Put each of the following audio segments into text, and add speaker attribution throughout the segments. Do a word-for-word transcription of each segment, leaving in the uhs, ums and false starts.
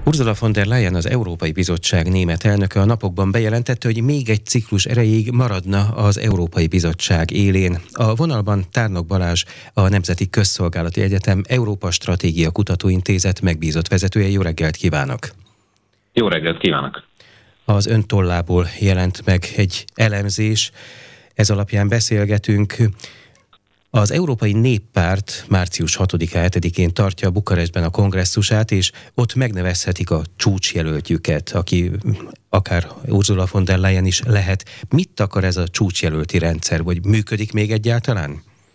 Speaker 1: Ursula von der Leyen, az Európai Bizottság német elnöke a napokban bejelentette, hogy még egy ciklus erejéig maradna az Európai Bizottság élén. A vonalban Tárnok Balázs, a Nemzeti Közszolgálati Egyetem Európa Stratégia Kutatóintézet megbízott vezetője. Jó reggelt kívánok!
Speaker 2: Jó reggelt kívánok!
Speaker 1: Az ön tollából jelent meg egy elemzés, ez alapján beszélgetünk. Az Európai Néppárt március hatodikán hetedikén tartja Bukarestben a kongresszusát, és ott megnevezhetik a csúcsjelöltjüket, aki akár Ursula von der Leyen is lehet. Mit akar ez a csúcsjelölti rendszer, vagy működik még egyáltalán?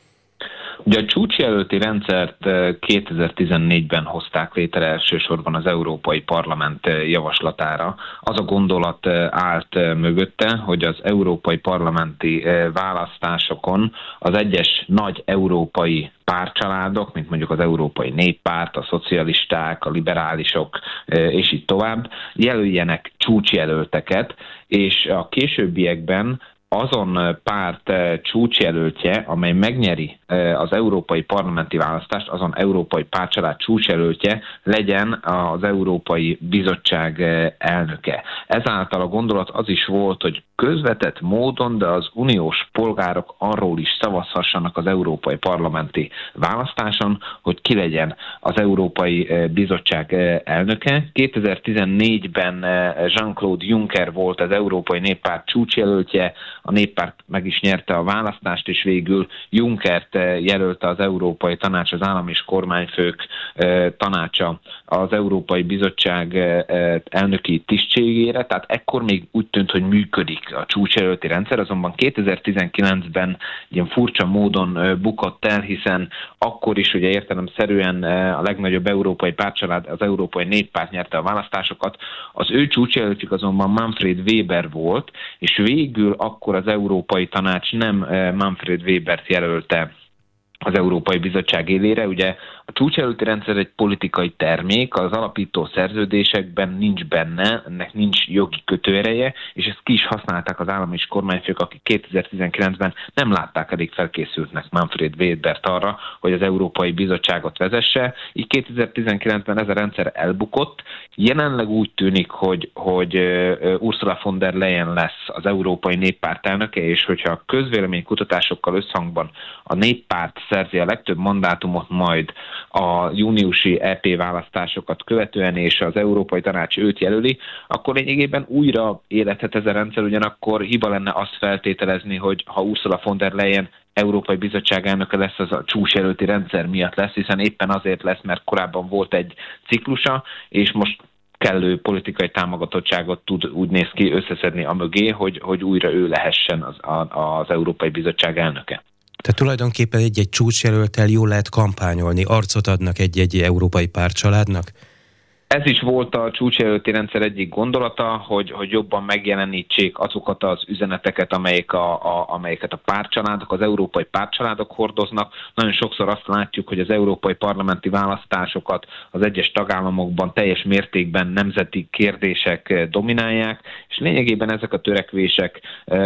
Speaker 2: Ugye a csúcsjelölti rendszert kétezer-tizennégyben hozták létre elsősorban az Európai Parlament javaslatára. Az a gondolat állt mögötte, hogy az európai parlamenti választásokon az egyes nagy európai pártcsaládok, mint mondjuk az Európai Néppárt, a szocialisták, a liberálisok, és így tovább, jelöljenek csúcsjelölteket, és a későbbiekben azon párt csúcsjelöltje, amely megnyeri az európai parlamenti választást, azon európai pártcsalád csúcsjelöltje legyen az Európai Bizottság elnöke. Ezáltal a gondolat az is volt, hogy közvetett módon, de az uniós polgárok arról is szavazhassanak az európai parlamenti választáson, hogy ki legyen az Európai Bizottság elnöke. kétezer-tizennégyben Jean-Claude Juncker volt az Európai Néppárt csúcsjelöltje, a Néppárt meg is nyerte a választást, és végül Junckert jelölte az Európai Tanács, az állam és kormányfők tanácsa az Európai Bizottság elnöki tisztségére, tehát ekkor még úgy tűnt, hogy működik a csúcsjelölti rendszer, azonban kétezer-tizenkilencben ilyen furcsa módon bukott el, hiszen akkor is ugye értelemszerűen a legnagyobb európai pártcsalád, az Európai Néppárt nyerte a választásokat, az ő csúcsjelöltjük azonban Manfred Weber volt, és végül akkor az Európai Tanács nem Manfred Webert jelölte az Európai Bizottság élére. Ugye a csúcsjelölti rendszer egy politikai termék, az alapító szerződésekben nincs benne, ennek nincs jogi kötőereje, és ezt ki is használták az állam és kormányfők, akik kétezer-tizenkilencben nem látták elég felkészültnek Manfred Webert arra, hogy az Európai Bizottságot vezesse. Így kétezer-tizenkilencben ez a rendszer elbukott. Jelenleg úgy tűnik, hogy, hogy Ursula von der Leyen lesz az Európai Néppárt elnöke, és hogyha a közvéleménykutatásokkal összhangban a Néppárt szerzi a legtöbb mandátumot majd a júniusi é pé választásokat követően, és az Európai Tanács őt jelöli, akkor lényegében újra élethet ez a rendszer, ugyanakkor hiba lenne azt feltételezni, hogy ha Ursula von der Leyen Európai Bizottság elnöke lesz, az a csúcsjelölti rendszer miatt lesz, hiszen éppen azért lesz, mert korábban volt egy ciklusa, és most kellő politikai támogatottságot tud, úgy néz ki, összeszedni a mögé, hogy, hogy újra ő lehessen az, az Európai Bizottság elnöke.
Speaker 1: Tehát tulajdonképpen egy-egy csúcsjelölttel jól lehet kampányolni, arcot adnak egy-egy európai pártcsaládnak?
Speaker 2: Ez is volt a csúcsjelölti rendszer egyik gondolata, hogy, hogy jobban megjelenítsék azokat az üzeneteket, amelyek a, a, amelyeket a pártcsaládok, az európai pártcsaládok hordoznak. Nagyon sokszor azt látjuk, hogy az európai parlamenti választásokat az egyes tagállamokban teljes mértékben nemzeti kérdések dominálják, és lényegében ezek a törekvések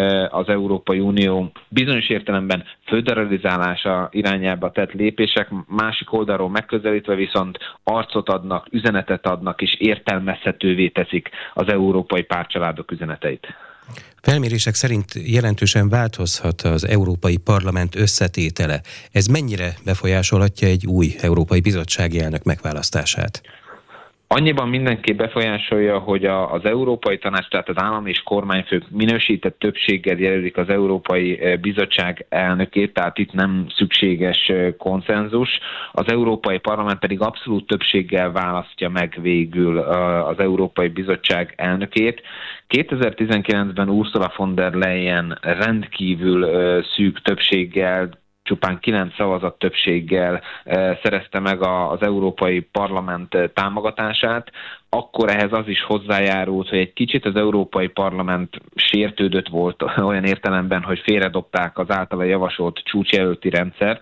Speaker 2: az Európai Unió bizonyos értelemben föderalizálása irányába tett lépések, másik oldalról megközelítve viszont arcot adnak, üzenetet adnak és értelmezhetővé teszik az európai pártcsaládok üzeneteit.
Speaker 1: Felmérések szerint jelentősen változhat az Európai Parlament összetétele. Ez mennyire befolyásolhatja egy új Európai Bizottsági elnök megválasztását?
Speaker 2: Annyiban mindenképp befolyásolja, hogy a, az Európai Tanács, tehát az állam és kormányfők minősített többséggel jelölik az Európai Bizottság elnökét, tehát itt nem szükséges konszenzus. Az Európai Parlament pedig abszolút többséggel választja meg végül az Európai Bizottság elnökét. kétezer-tizenkilencben Ursula von der Leyen rendkívül szűk többséggel, csupán kilenc szavazat többséggel szerezte meg az Európai Parlament támogatását, akkor ehhez az is hozzájárult, hogy egy kicsit az Európai Parlament sértődött volt olyan értelemben, hogy félredobták az általa javasolt csúcsjelölti rendszert.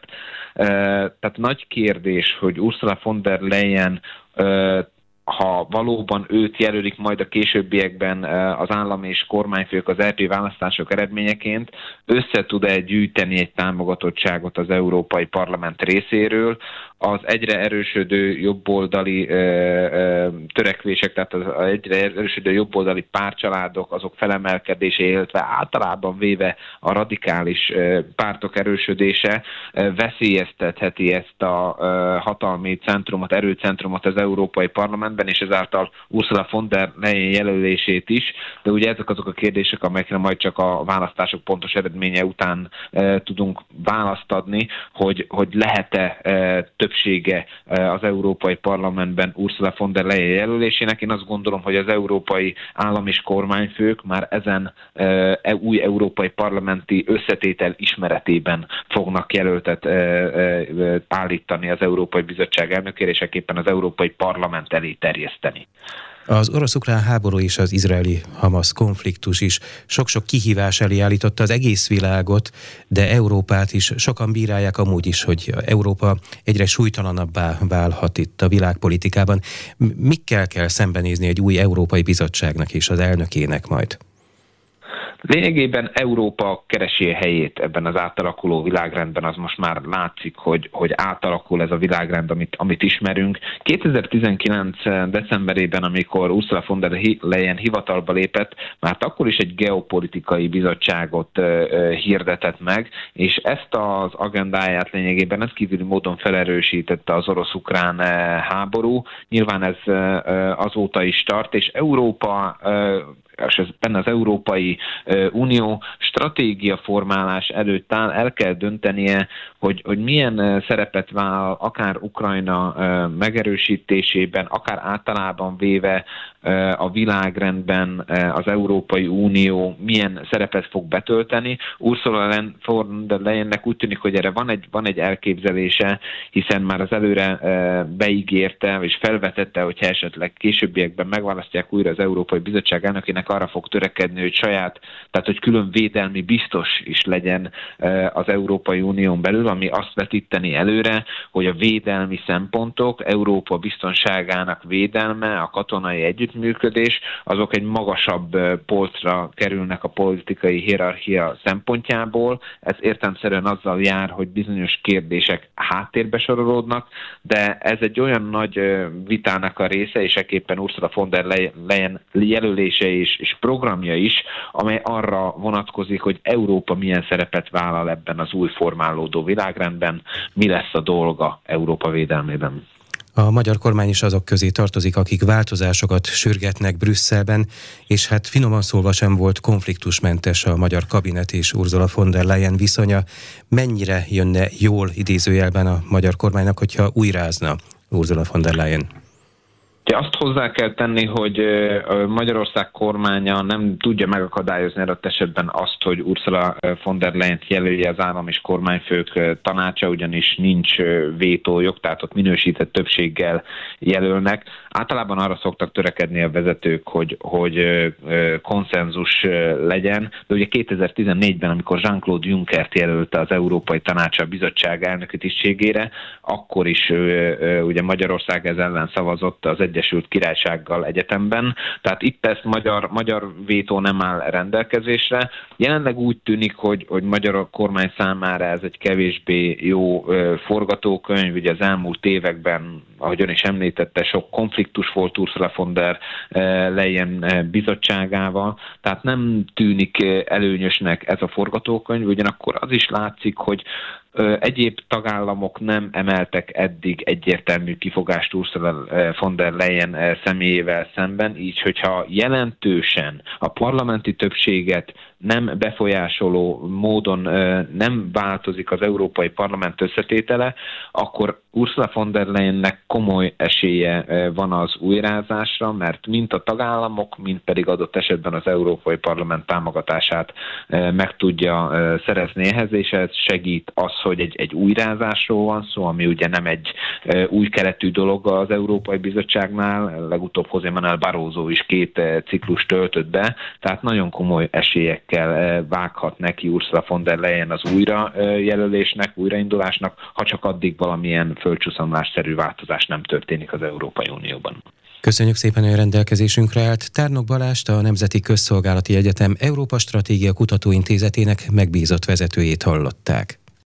Speaker 2: Tehát nagy kérdés, hogy Ursula von der Leyen, ha valóban őt jelölik majd a későbbiekben az állam és kormányfők az é pé választások eredményeként, össze tud-e gyűjteni egy támogatottságot az Európai Parlament részéről, az egyre erősödő jobboldali ö, ö, törekvések, tehát az egyre erősödő jobboldali pártcsaládok, azok felemelkedése, illetve általában véve a radikális ö, pártok erősödése ö, veszélyeztetheti ezt a ö, hatalmi centrumot, erőcentrumot az Európai Parlamentben, és ezáltal Ursula von der Leyen jelölését is, de ugye ezek azok a kérdések, amelyekre majd csak a választások pontos eredménye után e, tudunk választ adni, hogy, hogy lehet-e e, többsége e, az Európai Parlamentben Ursula von der Leyen jelölésének. Én azt gondolom, hogy az európai állam és kormányfők már ezen e, új európai parlamenti összetétel ismeretében fognak jelöltet e, e, állítani az Európai Bizottság elnökére, és ekképpen az Európai Parlament elé terjeszteni.
Speaker 1: Az orosz-ukrán háború és az izraeli-Hamasz konfliktus is sok-sok kihívás elé állította az egész világot, de Európát is. Sokan bírálják amúgy is, hogy Európa egyre súlytalanabbá válhat itt a világpolitikában. Mikkel kell szembenézni egy új Európai Bizottságnak és az elnökének majd?
Speaker 2: Lényegében Európa keresi a helyét ebben az átalakuló világrendben, az most már látszik, hogy, hogy átalakul ez a világrend, amit, amit ismerünk. kétezer-tizenkilenc. decemberében, amikor Ursula von der Leyen hivatalba lépett, már akkor is egy geopolitikai bizottságot uh, hirdetett meg, és ezt az agendáját lényegében ezkívüli módon felerősítette az orosz-ukrán uh, háború. Nyilván ez uh, azóta is tart, és Európa uh, és ez benne az Európai Unió stratégiaformálás előtt áll, el kell döntenie, hogy, hogy milyen szerepet vállal akár Ukrajna megerősítésében, akár általában véve a világrendben az Európai Unió milyen szerepet fog betölteni. Ursula von der Leyennek úgy tűnik, hogy erre van egy, van egy elképzelése, hiszen már az előre beígérte, és felvetette, hogyha esetleg későbbiekben megválasztják újra az Európai Bizottság elnökének, arra fog törekedni, hogy saját, tehát hogy külön védelmi biztos is legyen az Európai Unión belül, ami azt vetíteni előre, hogy a védelmi szempontok, Európa biztonságának védelme, a katonai együttműködés, azok egy magasabb polcra kerülnek a politikai hierarchia szempontjából. Ez értelemszerűen azzal jár, hogy bizonyos kérdések háttérbe sorolódnak, de ez egy olyan nagy vitának a része, és ekképpen Ursula von der Leyen jelölése és, és programja is, amely arra vonatkozik, hogy Európa milyen szerepet vállal ebben az új formálódó világrendben, mi lesz a dolga Európa védelmében.
Speaker 1: A magyar kormány is azok közé tartozik, akik változásokat sürgetnek Brüsszelben, és hát finoman szólva sem volt konfliktusmentes a magyar kabinet és Ursula von der Leyen viszonya. Mennyire jönne jól idézőjelben a magyar kormánynak, hogyha újrázna Ursula von der Leyen?
Speaker 2: Azt hozzá kell tenni, hogy Magyarország kormánya nem tudja megakadályozni adott esetben azt, hogy Ursula von der Leyen jelölje az állam és kormányfők tanácsa, ugyanis nincs vétójog, tehát ott minősített többséggel jelölnek. Általában arra szoktak törekedni a vezetők, hogy, hogy konszenzus legyen, de ugye kétezer-tizennégyben, amikor Jean-Claude Junckert jelölte az Európai Tanács a bizottság elnöki tisztségére, akkor is ugye Magyarország ez ellen szavazott az Egyesült Királysággal egyetemben, tehát itt ezt magyar, magyar vétó nem áll rendelkezésre. Jelenleg úgy tűnik, hogy, hogy magyar kormány számára ez egy kevésbé jó ö, forgatókönyv, ugye az elmúlt években, ahogy ön is említette, sok konfliktus volt Ursula von der Leyen bizottságával, tehát nem tűnik előnyösnek ez a forgatókönyv, ugyanakkor az is látszik, hogy egyéb tagállamok nem emeltek eddig egyértelmű kifogást Ursula von der Leyen személyével szemben, így hogyha jelentősen a parlamenti többséget nem befolyásoló módon nem változik az Európai Parlament összetétele, akkor Ursula von der Leyennek komoly esélye van az újrázásra, mert mind a tagállamok, mind pedig adott esetben az Európai Parlament támogatását meg tudja szerezni ehhez, és ez segít az, hogy egy, egy újrázásról van szó, ami ugye nem egy új keletű dolog az Európai Bizottságnál, legutóbb José Manuel Barroso is két ciklus töltött be, tehát nagyon komoly esélyekkel vághat neki Ursula von der Leyen az újrajelölésnek, újraindulásnak, ha csak addig valamilyen földcsúszamlásszerű változás nem történik az Európai Unióban.
Speaker 1: Köszönjük szépen, hogy a rendelkezésünkre állt. Tárnok Balást, a Nemzeti Közszolgálati Egyetem Európa Stratégia Kutatóintézetének megbízott vezetőjét hallották.